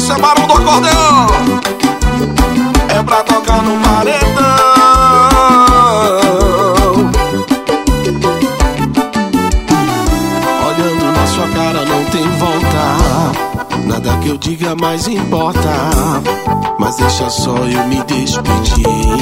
Esse é barulho do acordeão, é pra tocar no paredão. Olhando na sua cara não tem volta, nada que eu diga mais importa. Mas deixa só eu me despedir.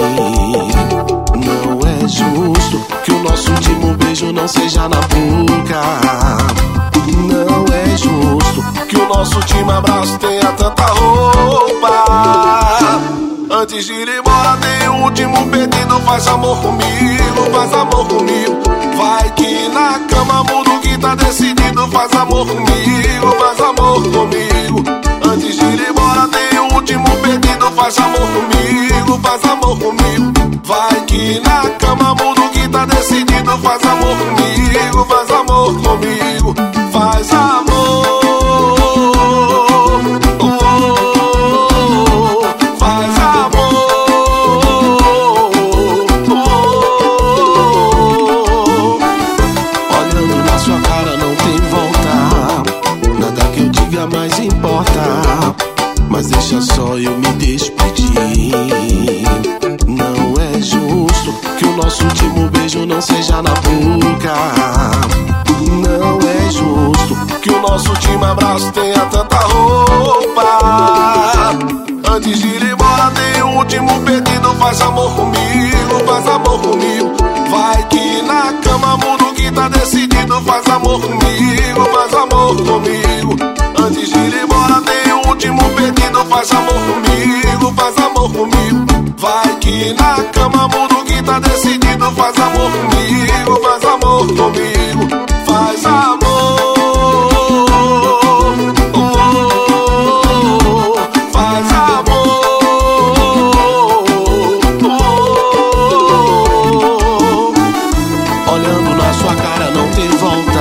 Não é justo que o nosso último beijo não seja na boca. Não é justo que o nosso último abraço tenha tanta roupa. Antes de ir embora tem um último pedido. Faz amor comigo, faz amor comigo. Vai que na cama muda o que tá decidido. Faz amor comigo, faz amor comigo. Antes de ir embora tem um último pedido. Faz amor comigo, faz amor comigo. Vai que na cama muda o que tá decidido. Faz amor comigo, faz amor comigo. Faz amor, faz amor, olhando na sua cara não tem volta, nada que eu diga mais importa. Mas deixa só eu me despedir. Não é justo que o nosso último beijo não seja na boca. Não é justo que o nosso último abraço tenha tanta roupa. Antes de ir embora tem um último pedido. Faz amor comigo, faz amor comigo. Vai que na cama muda o que tá decidido. Faz amor comigo, faz amor comigo. Antes de ir embora tem um último pedido. Faz amor comigo, faz amor comigo. Vai que na cama muda o que tá decidido. Faz amor comigo, faz amor comigo. Faz amor, faz amor, olhando na sua cara não tem volta,